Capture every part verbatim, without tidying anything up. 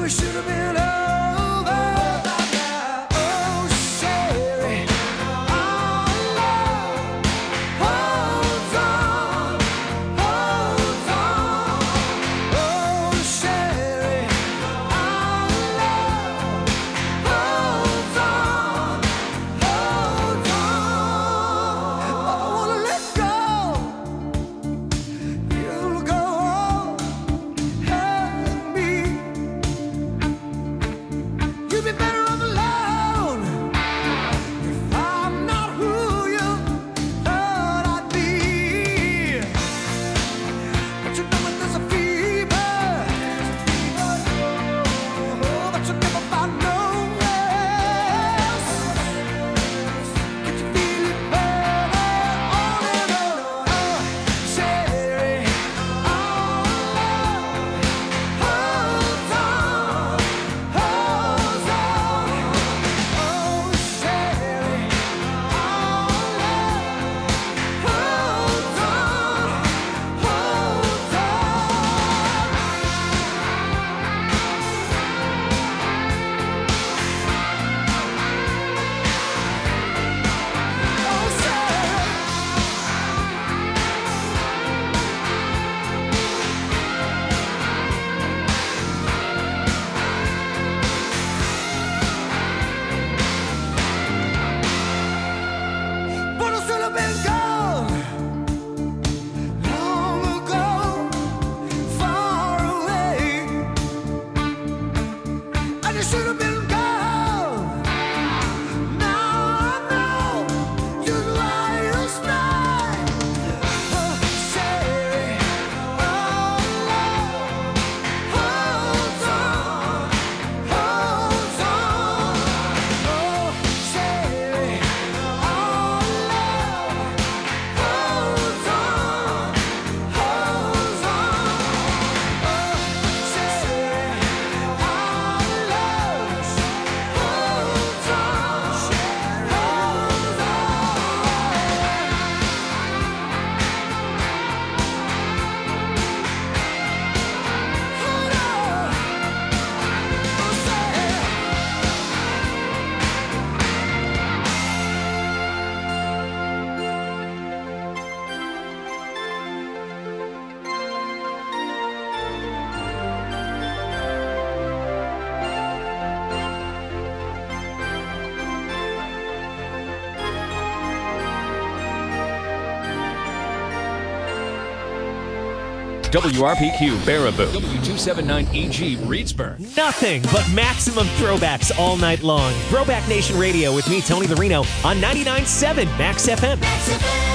W R P Q, Baraboo. W two seventy-nine E G, Reedsburg. Nothing but maximum throwbacks all night long. Throwback Nation Radio with me, Tony the Reno, on ninety-nine point seven Max F M. Max F M.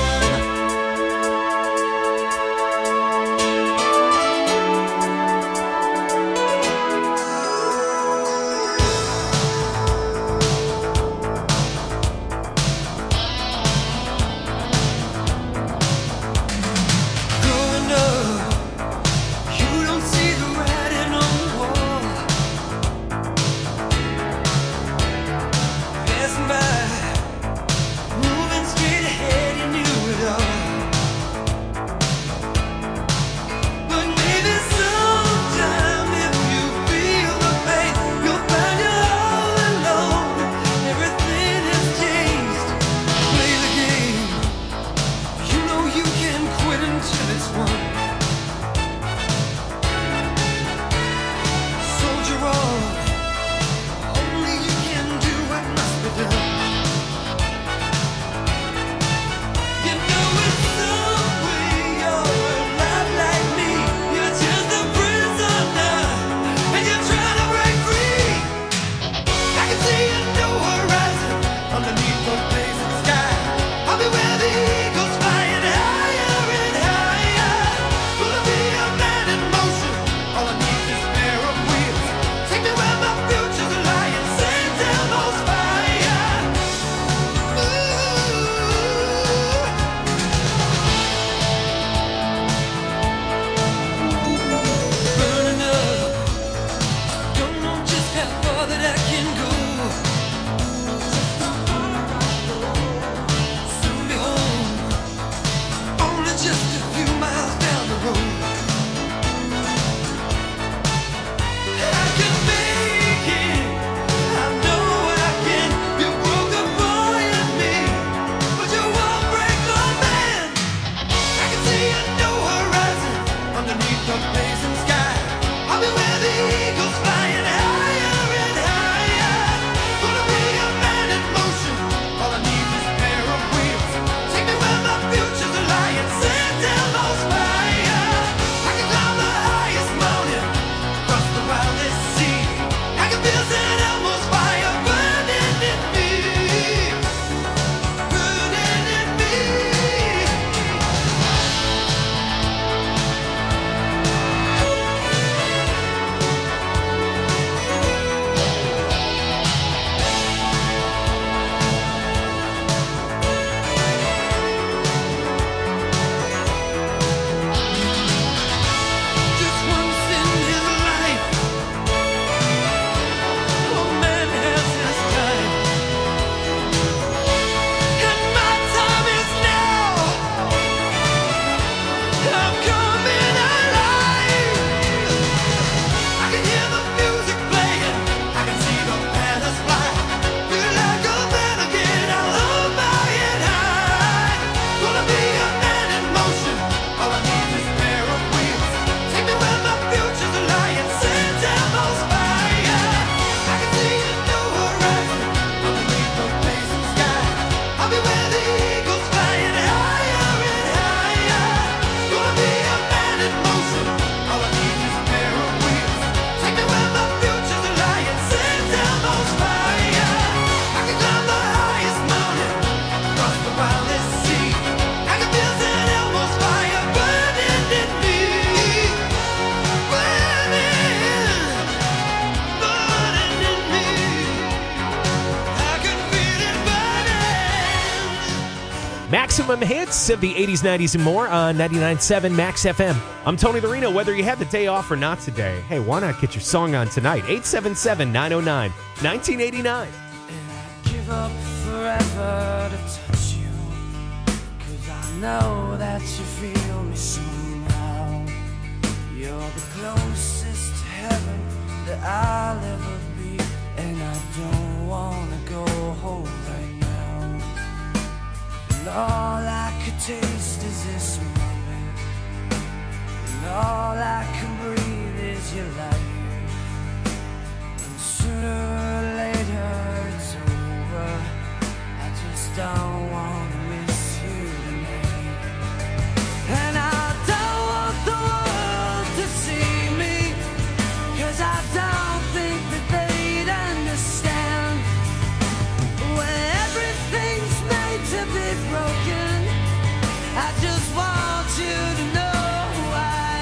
Moving straight ahead, you knew Maximum hits of the eighties, nineties, and more on ninety-nine point seven Max F M. I'm Tony the Reno. Whether you have the day off or not today, hey, why not get your song on tonight? eight seven seven, nine oh nine, one nine eight nine. And I'd give up forever to touch you, 'cause I know that you feel me somehow. You're the closest to heaven that I'll ever be, and I don't wanna go home right now. And all I could taste is this moment, and all I can breathe is your light. And sooner or later it's over, I just don't want to miss you tonight. And I don't want the world to see me, 'cause I don't think that they'd understand. When everything's made to be broken, I just want you to know who I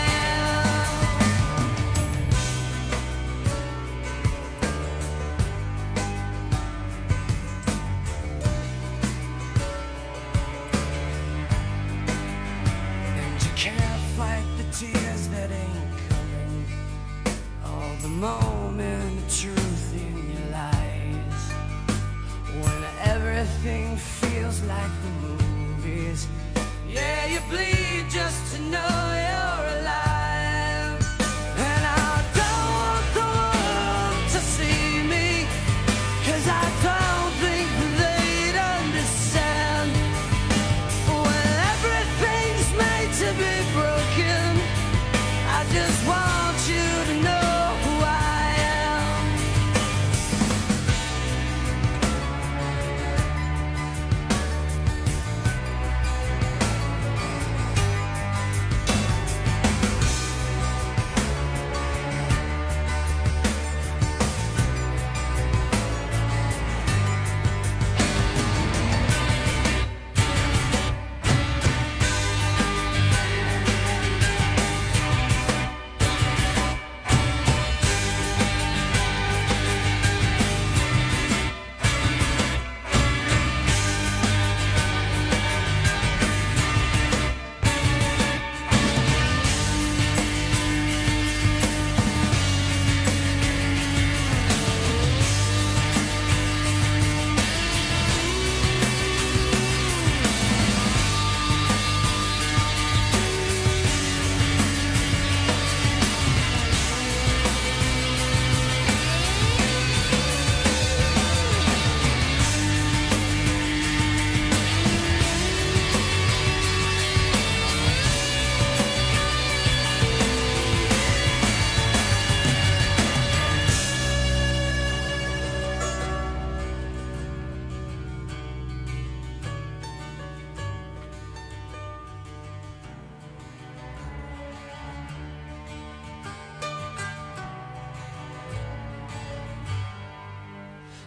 am. And you can't fight the tears that ain't coming, all the moment of truth in your lies. When everything feels like the movies, yeah, you bleed just to know you're alive. And I don't want the world to see me, 'cause I don't think they'd understand. When everything's made to be broken, I just want you to know who I am.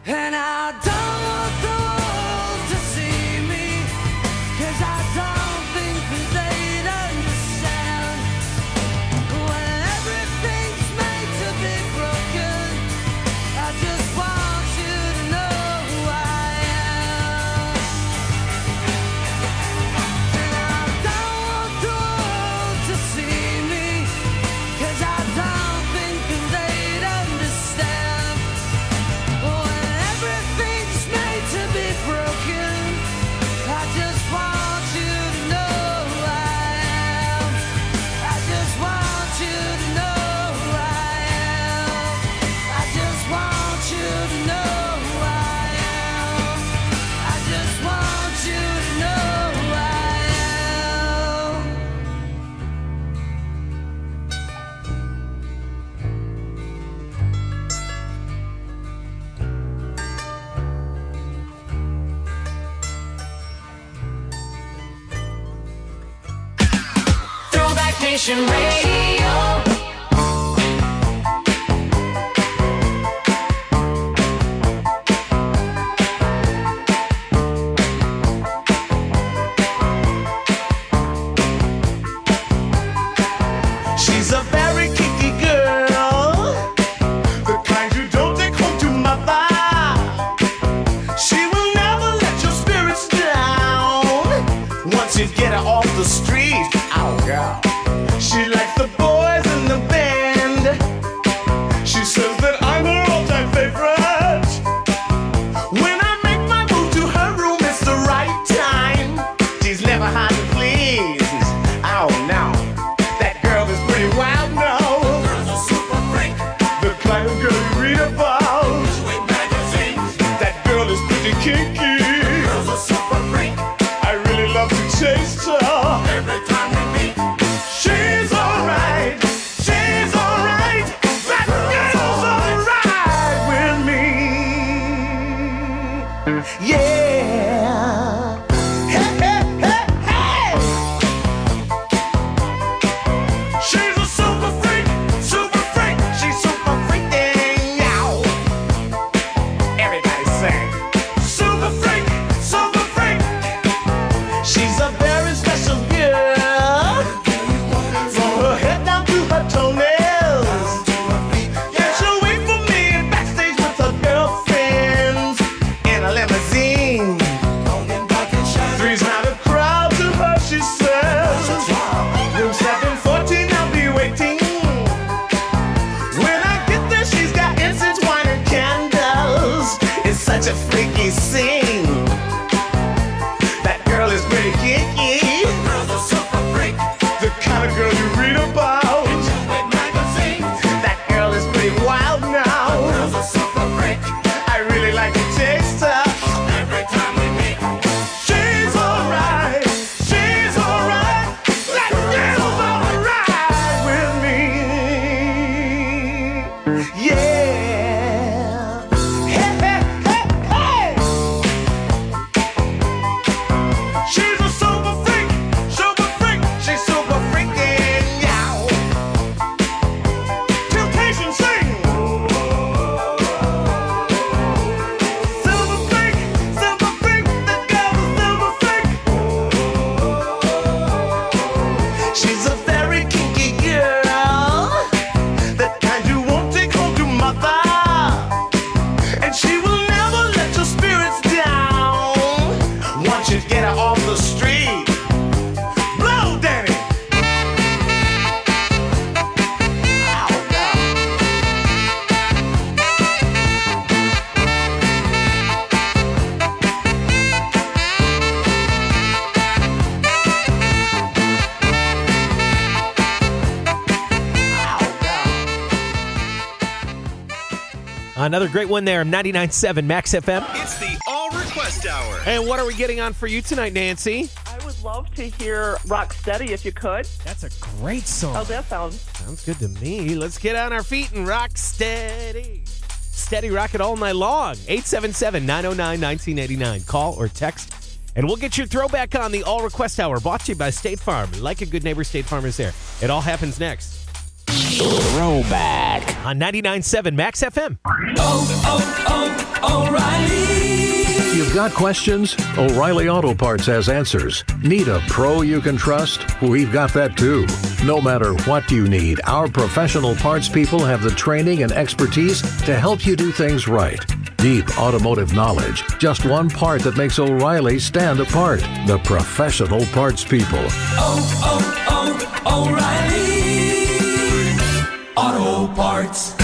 And I don't want the world to see me, 'cause I don't think that they'd understand. When everything's made to be broken, I just want you to know who I am. And I don't want the world to see me, 'cause I don't think that they'd understand. When everything's made to be broken, I just want you to know who I am. I just want you to know who I am. I just want you to know who I am. I just want you to know who I am. Throwback Nation Radio. She's a very kinky girl, the kind you don't take home to mother. She will never let your spirits down once you get her off the street. Oh, girl. She likes the boys in the band. She says that I'm her all-time favorite. When I make my move to her room, it's the right time. She's never hard to please. Oh, no. That girl is pretty wild now. Girl's a super freak. The kind of girl you read about. With magazines. That girl is pretty kinky. Girl's a super freak. I really love to chase her. Every time we meet. She's alright. She's alright. That girl's alright with me. Yeah. Hey, hey, hey, hey. She's a super freak, super freak. She's super freaking out. Everybody sing. Super freak, super freak. She's a very special girl. From her head down to her toenails. Yeah, she'll wait for me backstage with her girlfriends in a limousine. Three's not a crowd to her, she says. Room seven fourteen, I'll be waiting. When I get there, she's got incense, wine, and candles. It's such a freaky scene. That girl is pretty kinky. Girl's a super freak. The kind of girl you read about. With magazines. That girl is pretty wild now. Girl's a super freak. I really like to taste her. Every time we meet. She's alright. She's alright. That girl's alright with me. Yeah. Hey, hey, hey, hey. She's a super freak. Super freak. She's super freaking out. Temptation sing. Silver freak, silver freak, that girl's a silver freak. She's a very kinky girl, that kind you won't take home to mother. And she will never let your spirits down once you get her off the street. Blow, Danny. Ow, God. Another great one there, ninety-nine point seven Max F M. It's the All Request Hour. And what are we getting on for you tonight, Nancy? I would love to hear Rock Steady if you could. That's a great song. How's that sound? Sounds good to me. Let's get on our feet and rock steady. Steady rock it all night long. eight seven seven, nine oh nine, one nine eight nine. Call or text, and we'll get your throwback on the All Request Hour, brought to you by State Farm. Like a good neighbor, State Farm is there. It all happens next. Throwback. On ninety-nine point seven Max F M. Oh, oh, O'Reilly. You've got questions? O'Reilly Auto Parts has answers. Need a pro you can trust? We've got that too. No matter what you need, our professional parts people have the training and expertise to help you do things right. Deep automotive knowledge. Just one part that makes O'Reilly stand apart. The professional parts people. Oh, oh, oh, O'Reilly Auto Parts.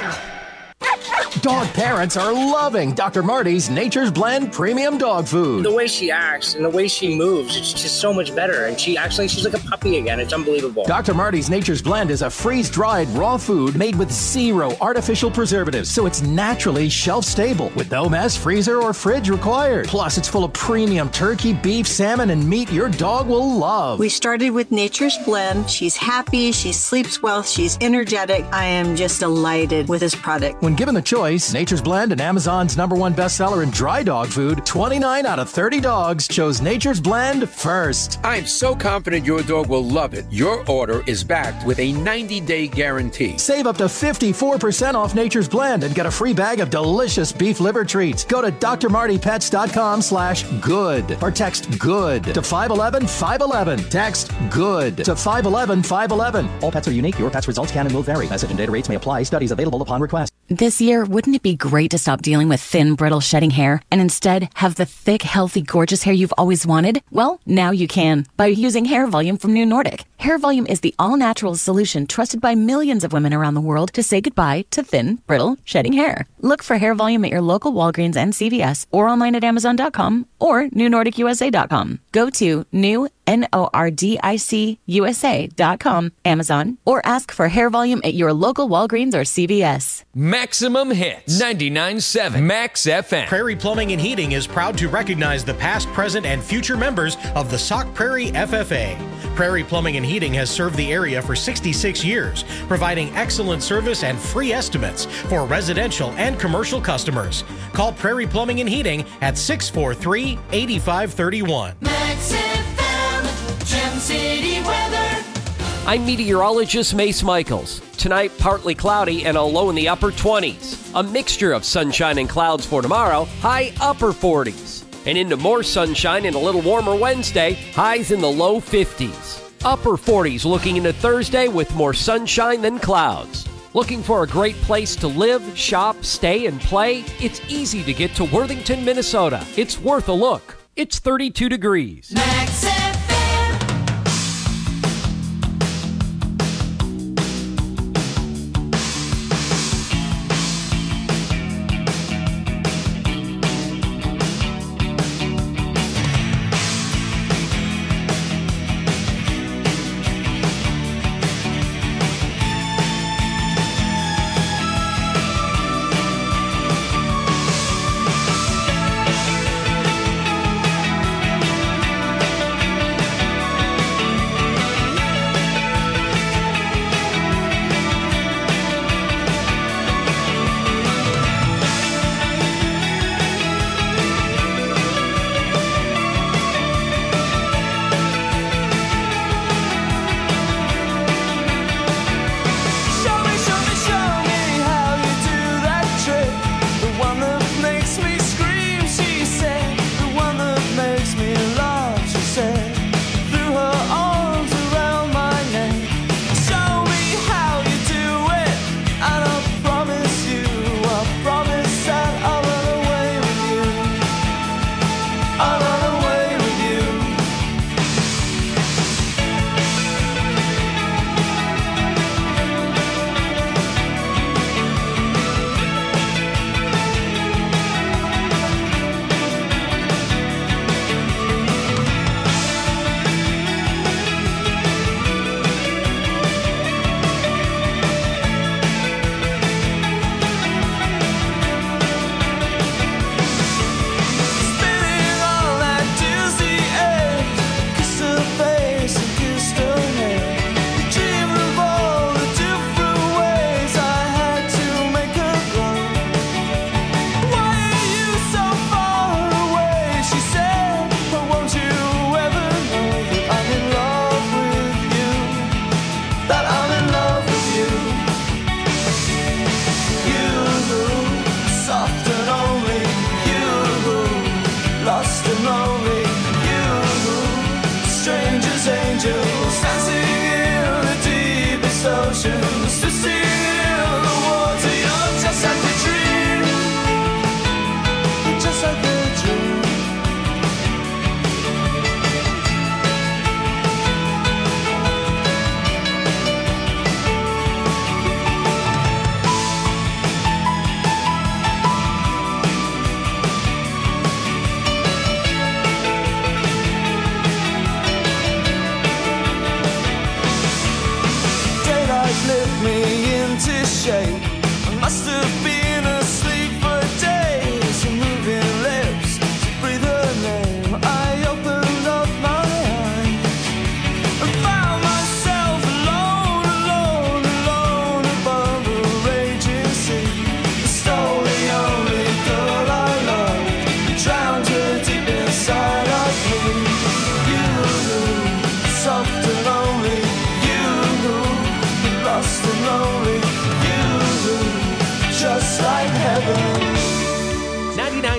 Dog parents are loving Doctor Marty's Nature's Blend Premium Dog Food. The way she acts and the way she moves, it's just so much better. And she actually, she's like a puppy again. It's unbelievable. Doctor Marty's Nature's Blend is a freeze-dried raw food made with zero artificial preservatives, so it's naturally shelf-stable with no mess, freezer, or fridge required. Plus, it's full of premium turkey, beef, salmon, and meat your dog will love. We started with Nature's Blend. She's happy, she sleeps well, she's energetic. I am just delighted with this product. When given the choice, Nature's Blend and Amazon's number one bestseller in dry dog food, twenty-nine out of thirty dogs chose Nature's Blend first. I'm so confident your dog will love it. Your order is backed with a ninety-day guarantee. Save up to fifty-four percent off Nature's Blend and get a free bag of delicious beef liver treats. Go to drmartypets.com slash good or text good to five one one five one one. Text good to five one one five one one. All pets are unique. Your pet's results can and will vary. Message and data rates may apply. Studies available upon request. This year, wouldn't it be great to stop dealing with thin, brittle, shedding hair and instead have the thick, healthy, gorgeous hair you've always wanted? Well, now you can by using Hair Volume from New Nordic. Hair Volume is the all-natural solution trusted by millions of women around the world to say goodbye to thin, brittle, shedding hair. Look for Hair Volume at your local Walgreens and C V S or online at amazon dot com or new nordic u s a dot com. Go to new N O R D I C U S A dot com, Amazon, or ask for Hair Volume at your local Walgreens or C V S. Maximum Hits, ninety-nine point seven Max F M. Prairie Plumbing and Heating is proud to recognize the past, present, and future members of the Sauk Prairie F F A. Prairie Plumbing and Heating has served the area for sixty-six years, providing excellent service and free estimates for residential and commercial customers. Call Prairie Plumbing and Heating at six four three, eight five three one. Max F M, Gem City weather. I'm meteorologist Mace Michaels. Tonight, partly cloudy and a low in the upper twenties. A mixture of sunshine and clouds for tomorrow, high upper forties. And into more sunshine and a little warmer Wednesday, highs in the low fifties. Upper forties looking into Thursday with more sunshine than clouds. Looking for a great place to live, shop, stay, and play? It's easy to get to Worthington, Minnesota. It's worth a look. It's thirty-two degrees. Max F M.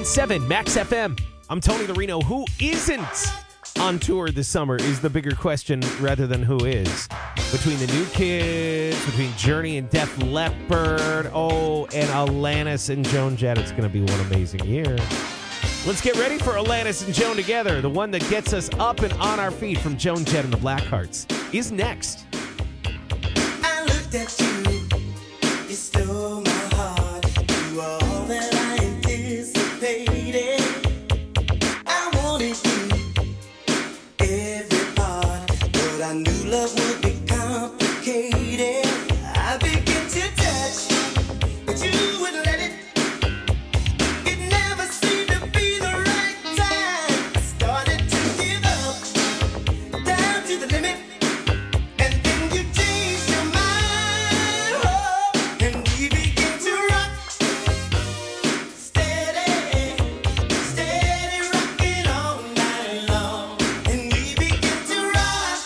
ninety-nine point seven Max F M. I'm Tony the Reno. Who isn't on tour this summer is the bigger question rather than who is. Between the New Kids, between Journey and Def Leppard, oh, and Alanis and Joan Jett, it's going to be one amazing year. Let's get ready for Alanis and Joan together. The one that gets us up and on our feet from Joan Jett and the Blackhearts is next. I looked at you, you stole my heart. You were all that I anticipated. I wanted you, every part, but I knew love would be complicated. I began to touch, but you wouldn't let it. It never seemed to be the right time. I started to give up, down to the limit. And then you changed your mind, oh, and we began to rock. Steady, steady rocking all night long. And we began to rock.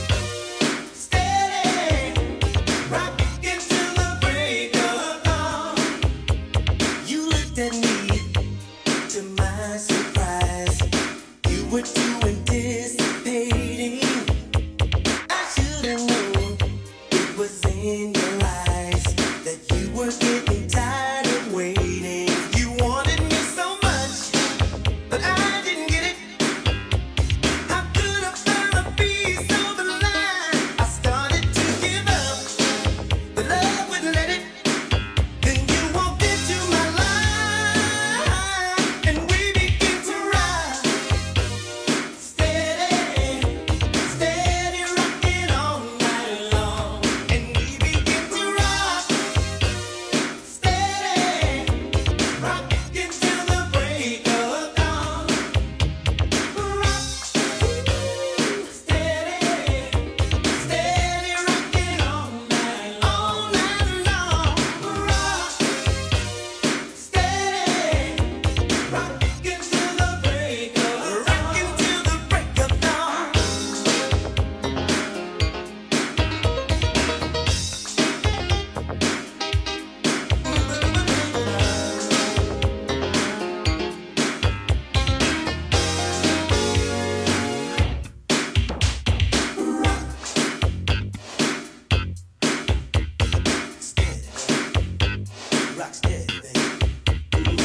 Steady, rocking till the break of dawn. You looked at me, to my surprise. You were too anticipating. I should have known it was in your eyes that you were getting tired of waiting. You wanted me so much, but I didn't get it. How could I find a piece of the line? I started to give up, but love wouldn't let it. Then you walked into my life, and we began to ride. Steady, steady rocking all night long. And we began to rock. Steady, rocking till the break of dawn. Rock, steady, steady rocking all night, all night long. Rock, steady, rocking till the break of, rocking till the break of dawn. Rock steady, baby.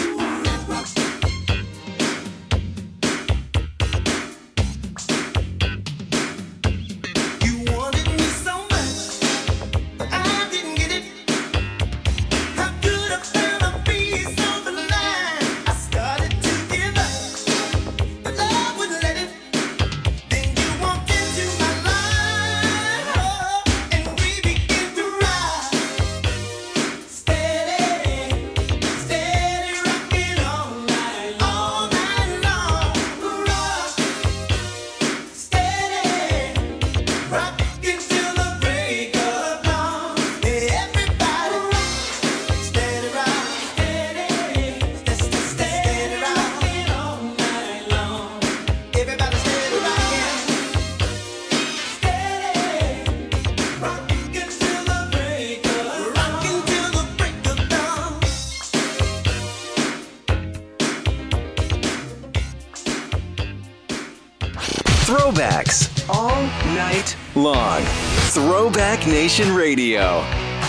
You wanted me so much, but I didn't get it. How could I find a piece of the line? I started to give up, but love wouldn't let it. Then you walked into my life, oh, and we began to ride. Steady, steady rocking all night, all night long. Rock, steady, rocking till the break of dawn. Everybody rock, steady rock, steady, steady, steady rocking all night long. Everybody steady rocking, steady, rocking till the break of, rocking till the break of dawn. Throwbacks all night long. Throwback Nation Radio.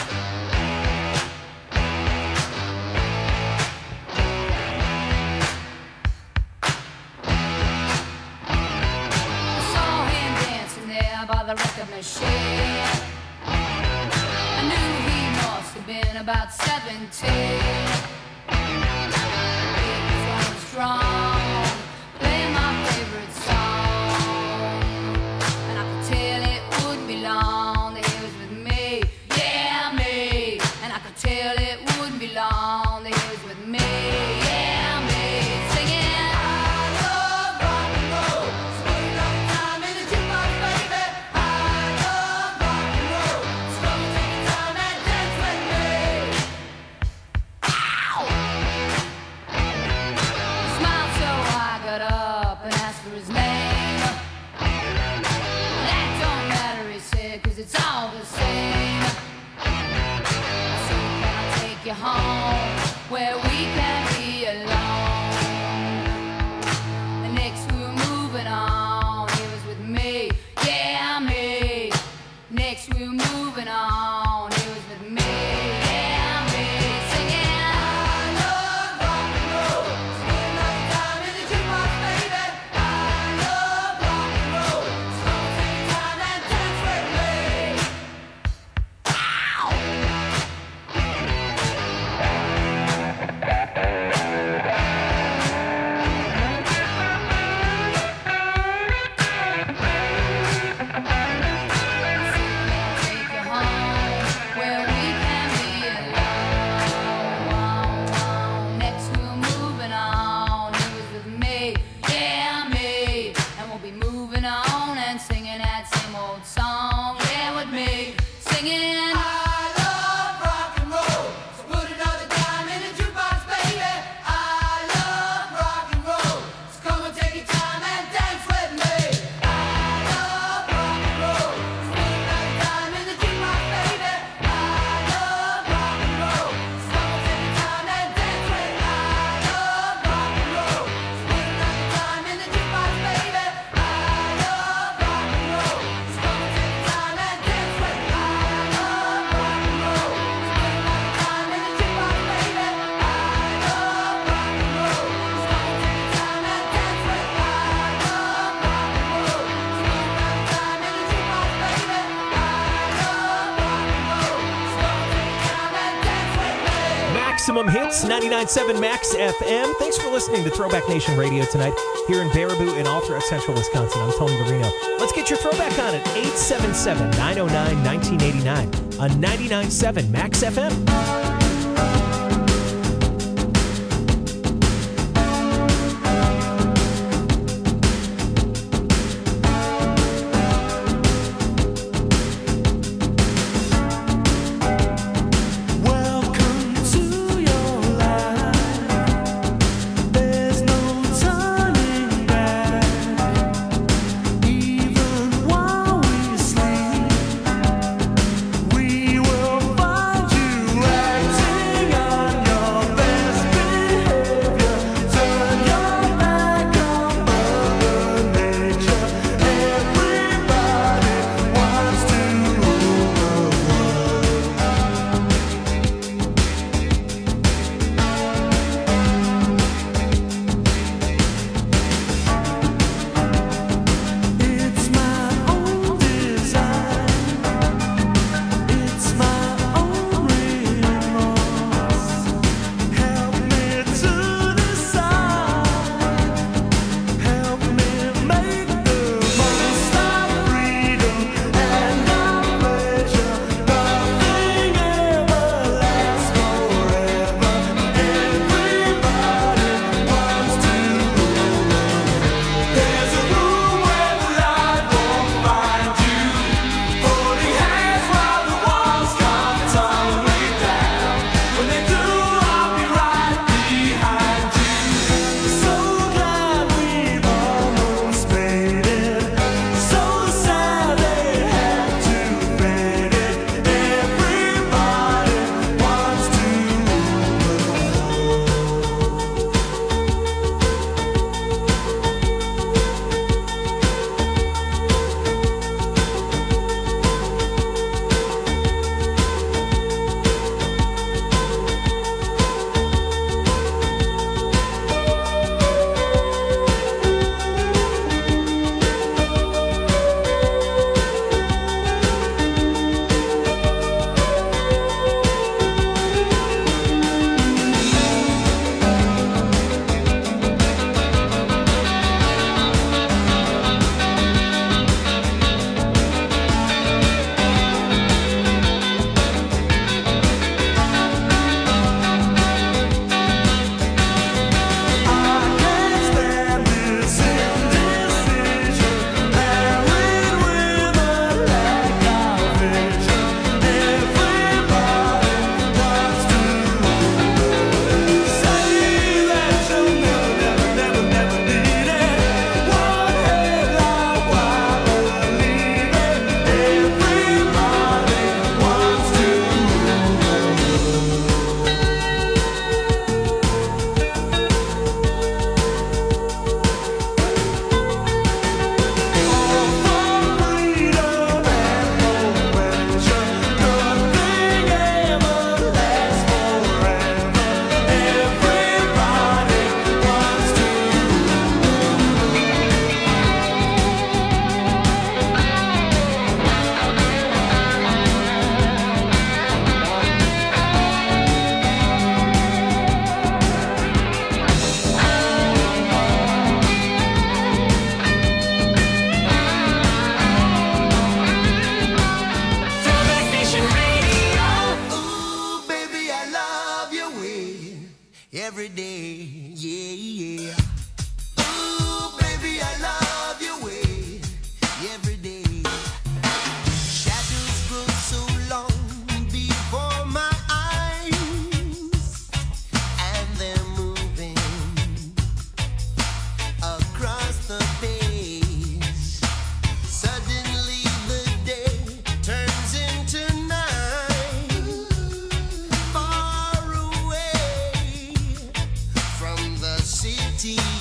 I saw him dancing there by the record machine. I knew he must have been about seventeen. He was going strong, playing my favorite song. And I could tell it wouldn't be long that he was with me, yeah, me. And I could tell it wouldn't be long that he was with me, yeah, me. Singing, I love rock and roll. Spending all the time in the jukebox, baby. I love rock and roll. So come and take your time and dance with me. Ow! He smiled, so I got up and asked for his name. That don't matter, he said, 'cause it's all the same. I said, can I take you home where we can be alone? Maximum Hits, ninety-nine point seven Max F M. Thanks for listening to Throwback Nation Radio tonight here in Baraboo and all throughout central Wisconsin. I'm Tony Marino. Let's get your throwback on at eight seven seven, nine oh nine, nineteen eighty-nine on ninety-nine point seven Max F M. We will find you acting every day. Yeah, yeah. Ooh, baby, I love your way every day. Shadows grow so long before my eyes, and they're moving across the page. Suddenly the day turns into night, far away from the city.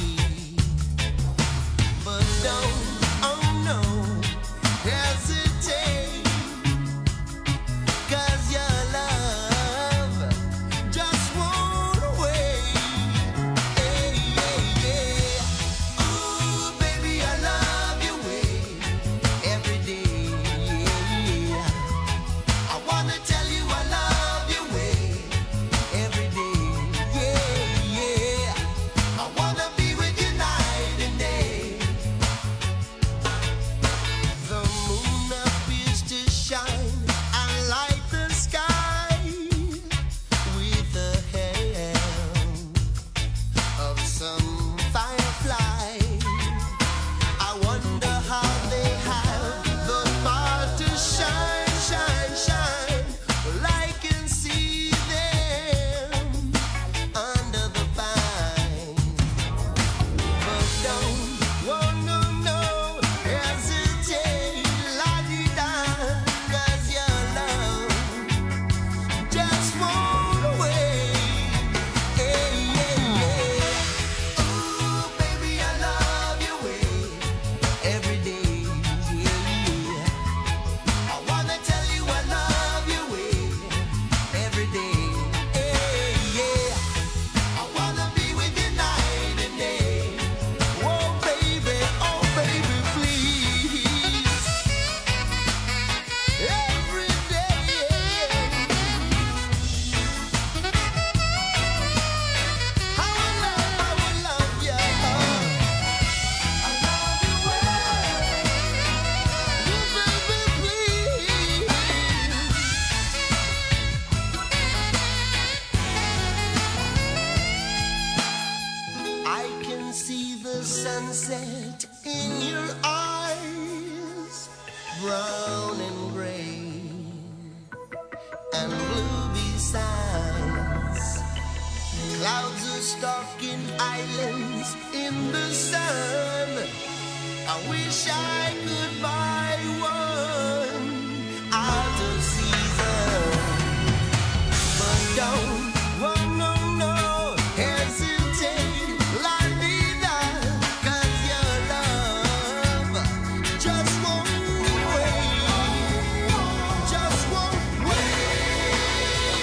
stuck in islands in the sun. I wish I could buy one out of season. But don't, oh no, no, hesitate, la vida, 'cause your love just won't wait, just won't wait.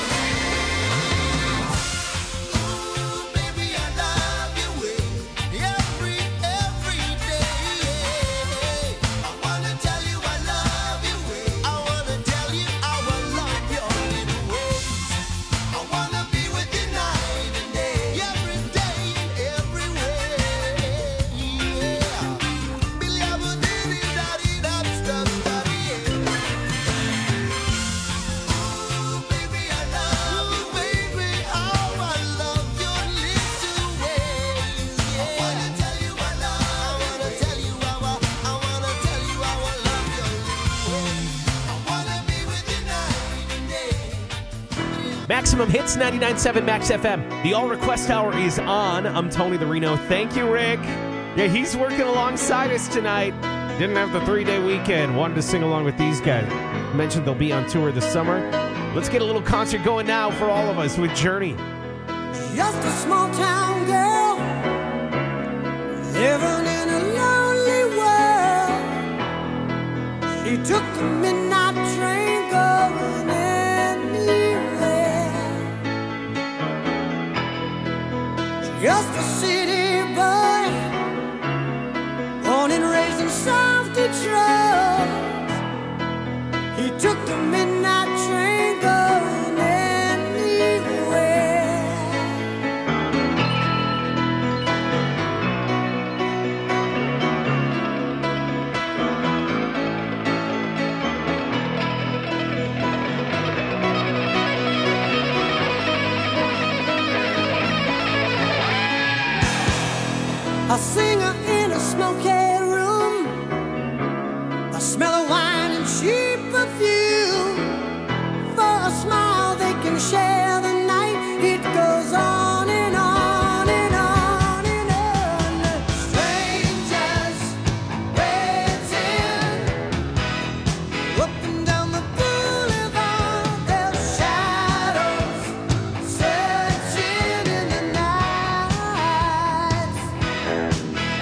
Ooh, baby, I love your way, every, every day. I wanna tell you I love your way, I wanna tell you I will love your little ways. I wanna be with you night and day, every day and every way. Yeah. Billy, I will do this, daddy, that stuff, daddy, yeah. Ooh, baby, I love you, baby. Oh, I love your little ways. Yeah. I wanna tell you I love, I wanna tell you I will, I wanna tell you I will love your little ways. I wanna be with you night and day. Maximum Hits ninety-nine point seven Max F M. The All Request Hour is on. I'm Tony the Reno. Thank you, Rick. Yeah, he's working alongside us tonight. Didn't have the three-day weekend. Wanted to sing along with these guys. Mentioned they'll be on tour this summer. Let's get a little concert going now for all of us with Journey. Just a small town girl living in a lonely world. She took the midnight train going anywhere. Just a city boy, born and raised in South Detroit. He took the midnight train going anywhere. A singer in a smoky room, the smell of wine and cheap perfume. For a smile they can share the night. It goes on and on and on and on. Strangers waiting up and down the boulevard. Their shadows searching in the night.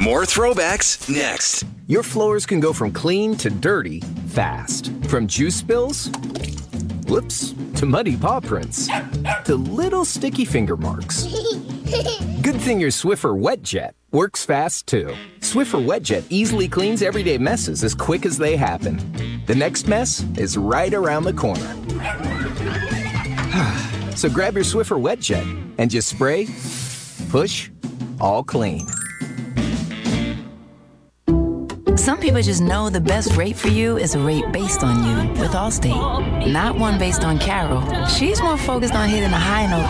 More throwbacks next. Your floors can go from clean to dirty fast. From juice spills, whoops, to muddy paw prints, to little sticky finger marks. Good thing your Swiffer WetJet works fast too. Swiffer WetJet easily cleans everyday messes as quick as they happen. The next mess is right around the corner. So grab your Swiffer WetJet and just spray, push, all clean. Some people just know the best rate for you is a rate based on you with Allstate. Not one based on Carol. She's more focused on hitting a high note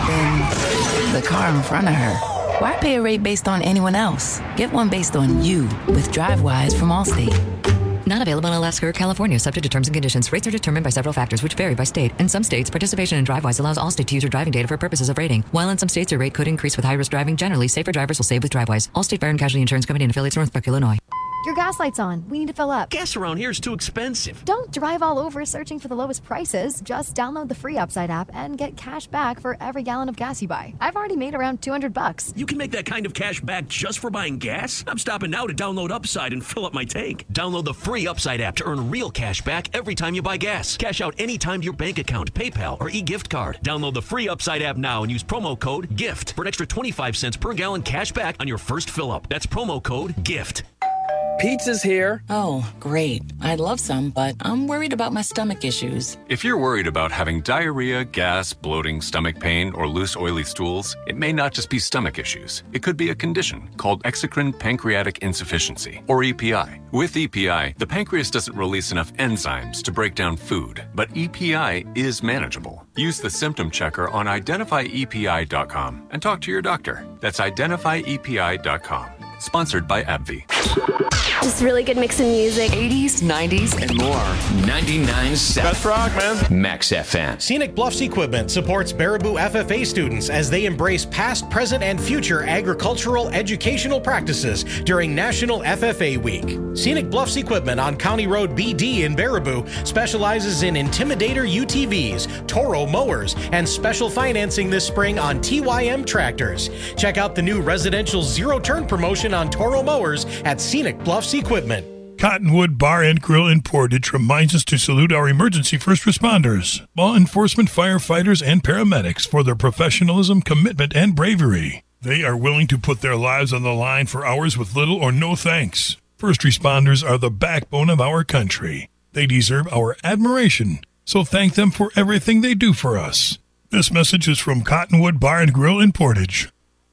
than the car in front of her. Why pay a rate based on anyone else? Get one based on you with DriveWise from Allstate. Not available in Alaska or California, subject to terms and conditions. Rates are determined by several factors, which vary by state. In some states, participation in DriveWise allows Allstate to use your driving data for purposes of rating. While in some states, your rate could increase with high-risk driving. Generally, safer drivers will save with DriveWise. Allstate Fire and Casualty Insurance Company and affiliates, Northbrook, Illinois. Your gas light's on. We need to fill up. Gas around here is too expensive. Don't drive all over searching for the lowest prices. Just download the free Upside app and get cash back for every gallon of gas you buy. I've already made around two hundred bucks. You can make that kind of cash back just for buying gas? I'm stopping now to download Upside and fill up my tank. Download the free Upside app to earn real cash back every time you buy gas. Cash out anytime to your bank account, PayPal, or e-gift card. Download the free Upside app now and use promo code GIFT for an extra twenty-five cents per gallon cash back on your first fill up. That's promo code GIFT. Pizza's here. Oh, great. I'd love some, but I'm worried about my stomach issues. If you're worried about having diarrhea, gas, bloating, stomach pain, or loose, oily stools, it may not just be stomach issues. It could be a condition called exocrine pancreatic insufficiency, or E P I. With E P I, the pancreas doesn't release enough enzymes to break down food, but E P I is manageable. Use the symptom checker on identify E P I dot com and talk to your doctor. That's identify E P I dot com. Sponsored by AbbVie. Just really good mix of music. eighties, nineties, and more. ninety-nine point seven. Best rock, man. Max F M. Scenic Bluffs Equipment supports Baraboo F F A students as they embrace past, present, and future agricultural educational practices during National F F A Week. Scenic Bluffs Equipment on County Road B D in Baraboo specializes in Intimidator U T Vs, Toro mowers, and special financing this spring on T Y M tractors. Check out the new residential zero-turn promotion on Toro mowers at Scenic Bluffs Equipment. Cottonwood Bar and Grill in Portage reminds us to salute our emergency first responders, law enforcement, firefighters, and paramedics for their professionalism, commitment, and bravery. They are willing to put their lives on the line for hours with little or no thanks. First responders are the backbone of our country. They deserve our admiration, so thank them for everything they do for us. This message is from Cottonwood Bar and Grill in Portage.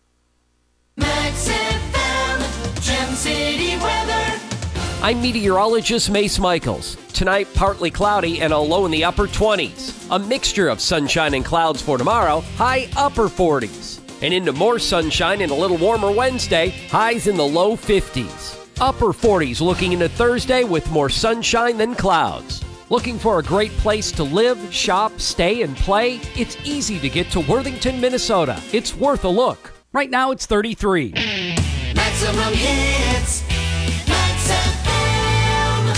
Max F M, Gem City weather. I'm meteorologist Mace Michaels. Tonight, partly cloudy and a low in the upper twenties. A mixture of sunshine and clouds for tomorrow, high upper forties. And into more sunshine and a little warmer Wednesday, highs in the low fifties. Upper forties looking into Thursday with more sunshine than clouds. Looking for a great place to live, shop, stay, and play? It's easy to get to Worthington, Minnesota. It's worth a look. Right now, it's thirty-three. Maximum hits. Max F M.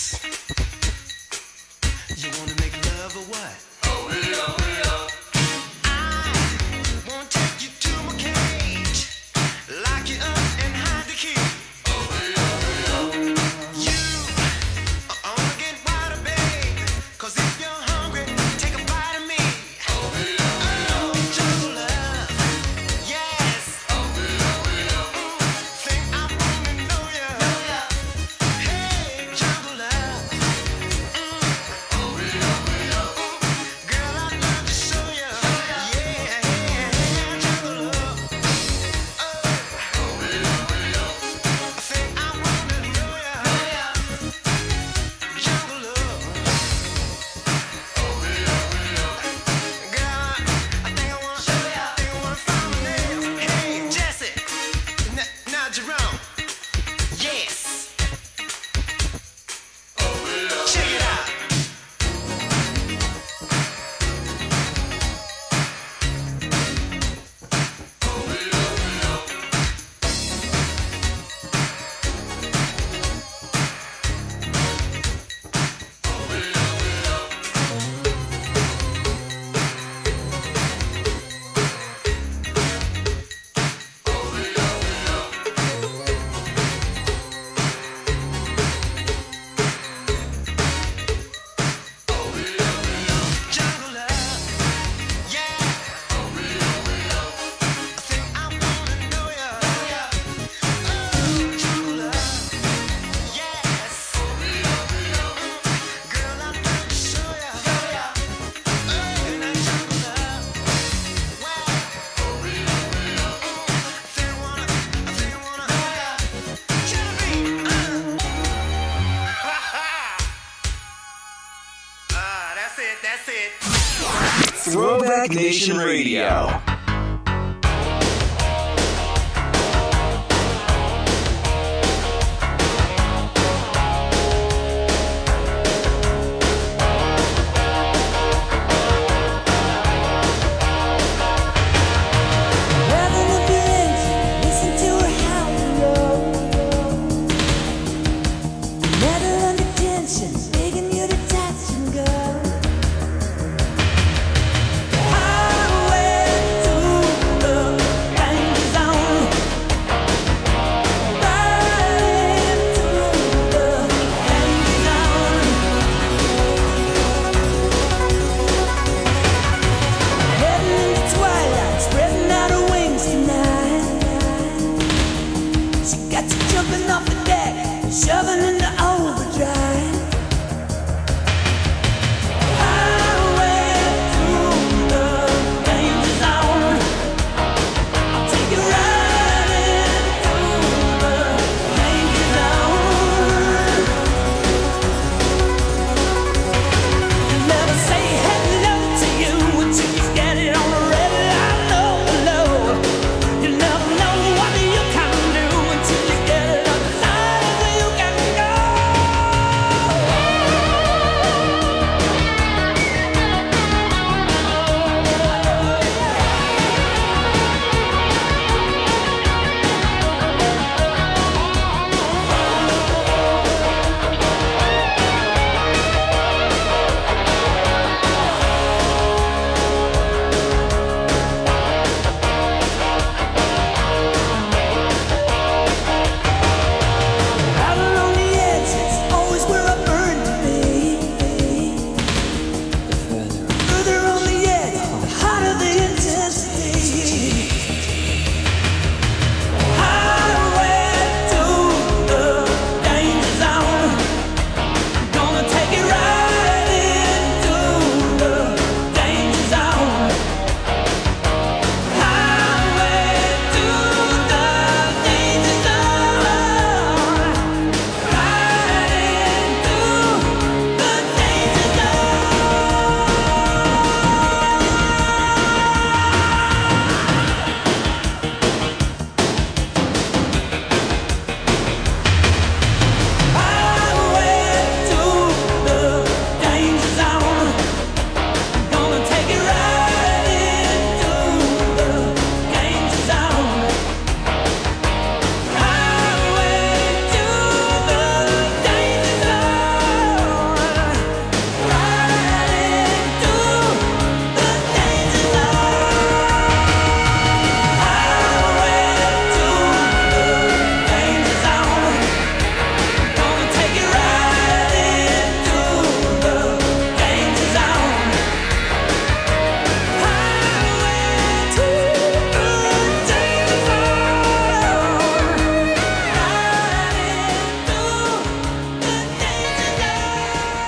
Yes. You wanna make love or what? Oh, we are, we are. I wanna take you to my cage, lock you up and hide the key. Oh, we are, we are. You are only getting wider, babe, 'cause if you're hungry, take a bite of me. Oh, we are, we are. Oh, jungle love. Yes. Oh, we are, we are. Think I wanna know ya. Know ya. Hey, jungle love. Mm. Oh, we are, we are. Girl, I'd love to show ya. Yeah, yeah, jungle love. Oh, we are, we are. Think I wanna know ya. Know ya. Jungle love. Oh, we are, we are. Girl, I think I wanna show ya. Think I wanna find my nails. Hey, Jesse. N- now, Jerome. Yes. Check it out. Jungle love. Yeah. I think I wanna know ya. Oh, jungle love. Yes. Girl, I'd love to show ya. Oh, and that jungle love. Wow. Think I wanna, I think I wanna know ya. Genevieve. Ah, that's it, that's it. Throwback Nation Radio. Listen to her howl low. Metal under tension, begging you to touch and go. Highway to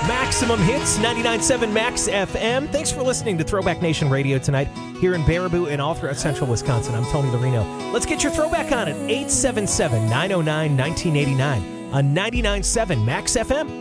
Maximum Hits, ninety-nine point seven Max F M. Thanks for listening to Throwback Nation Radio tonight here in Baraboo and all throughout central Wisconsin. I'm Tony Larino. Let's get your throwback on it. eight seven seven, nine oh nine, nineteen eighty-nine on ninety-nine point seven Max F M.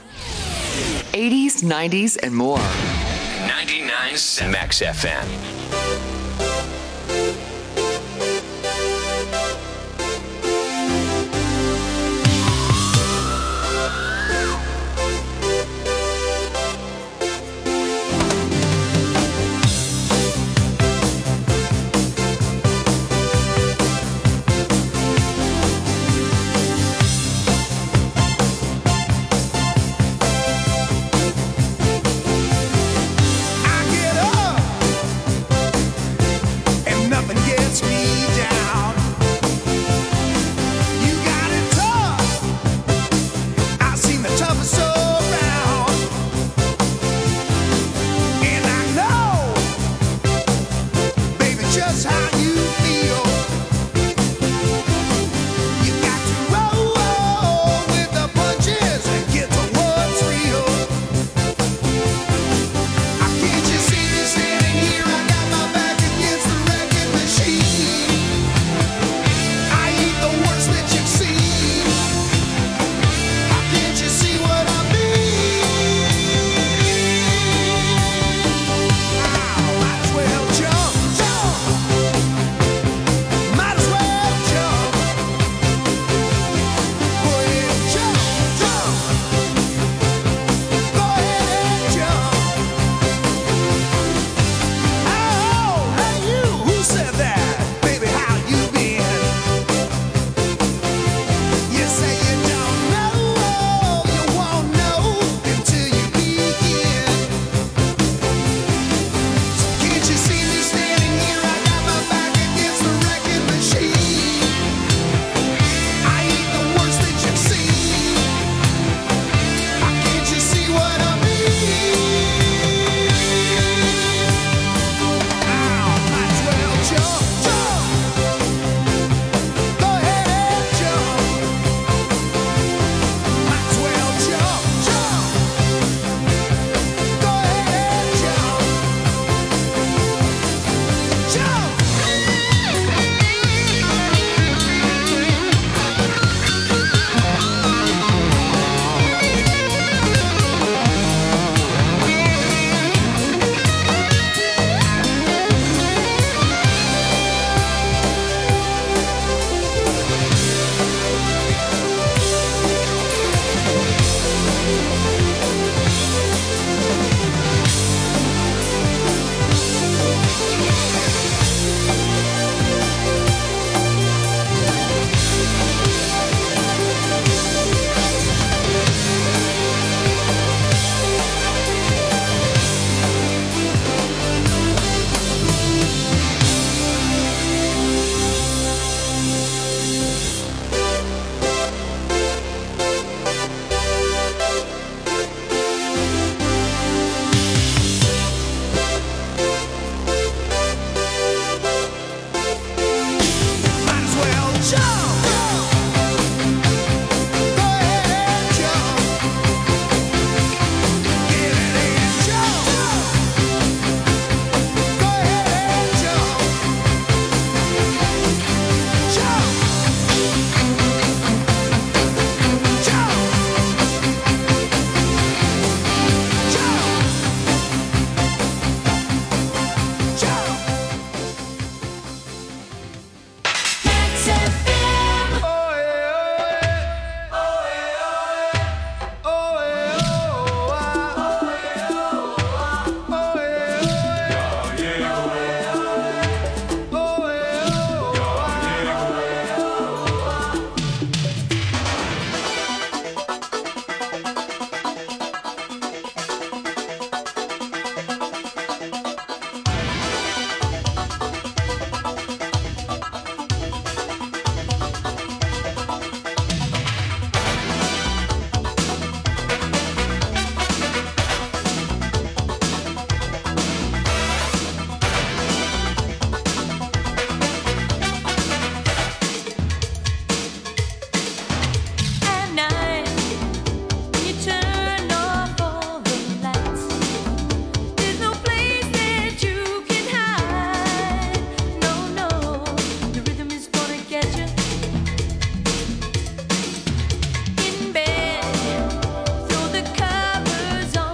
eighties, nineties, and more. ninety-nine point seven Max F M.